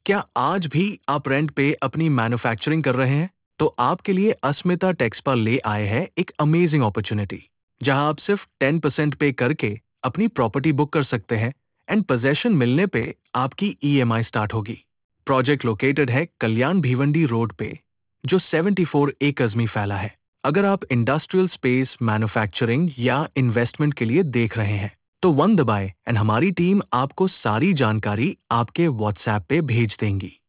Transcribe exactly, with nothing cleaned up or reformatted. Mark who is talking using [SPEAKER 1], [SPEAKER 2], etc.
[SPEAKER 1] क्या आज भी आप रेंट पे अपनी मैन्युफैक्चरिंग कर रहे हैं? तो आपके लिए अस्मिता टेक्सपा ले आए हैं एक अमेजिंग अपॉर्चुनिटी, जहां आप सिर्फ टेन परसेंट पे करके अपनी प्रॉपर्टी बुक कर सकते हैं एंड पोजेशन मिलने पे आपकी ईएमआई स्टार्ट होगी। प्रोजेक्ट लोकेटेड है कल्याण भिवंडी रोड पे, जो चौहत्तर एकर्स में फैला है। अगर आप इंडस्ट्रियल स्पेस, मैन्युफैक्चरिंग या इन्वेस्टमेंट के लिए देख रहे हैं, तो वन दबाएं एंड हमारी टीम आपको सारी जानकारी आपके व्हाट्सएप पे भेज देंगी।